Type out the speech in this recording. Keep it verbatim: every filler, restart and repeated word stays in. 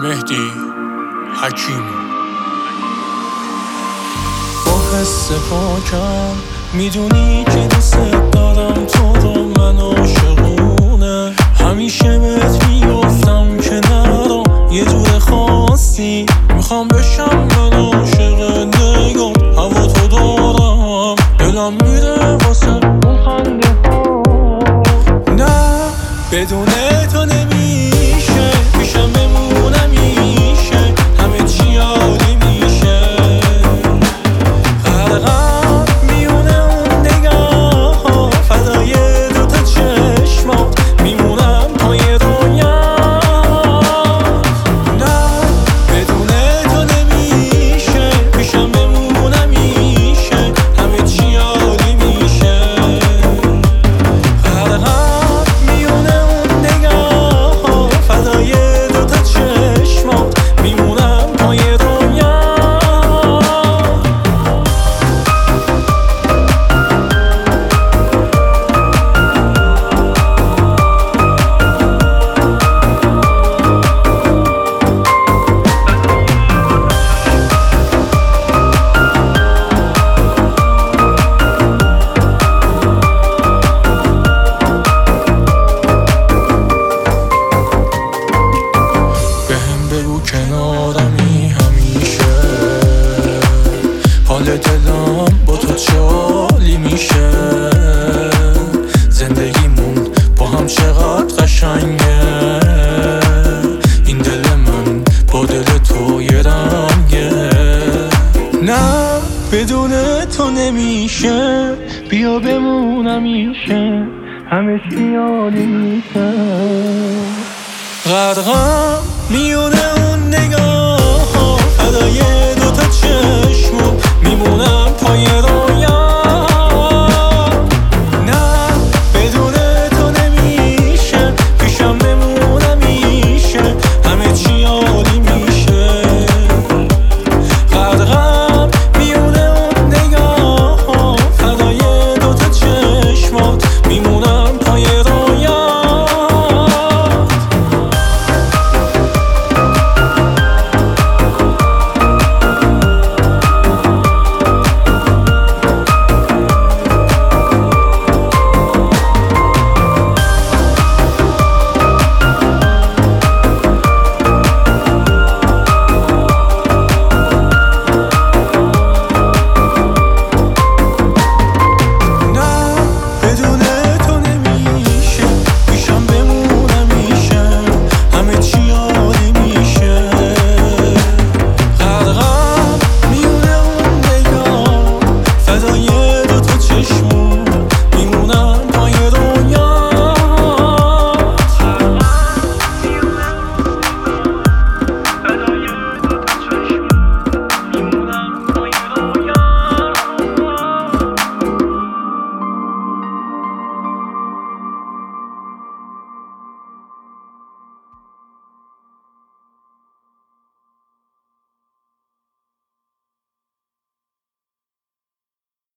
مهدی حکیمی. با حس پاکم میدونی که دوست دارم تو رو، من عاشقونه همیشه بهت میگفتم که نرو، یه جور خاصی میخوام بشم من عاشق نگات، هوا تو دارم دلم میره واسه اون خنده ها. نه بدون تو نمیشه، پیشم بمونم میشه، همه چی عالی میشه. غرقم میونه اون نگاه ها، فدای دوتا چشمات میمونم پای دنیا. نه بدون تو نمیشه، پیشم بمونم میشه، همه چی عالی میشه. غرقم میونه اون نگاه ها، فدای دوتا چشمات میمونم پای دنیا. بهم بگو کنارمی همیشه، حال دلم با تو چالی میشه. زندگیمون با هم چقدر قشنگه، این دل من با دل تو یه رنگه. نه بدون تو نمیشه، بیا بمونم میشه، همه چی عالی میشه. غرقم میونه اون نگاه ها، فدای دوتا چشم میمونم پای رو.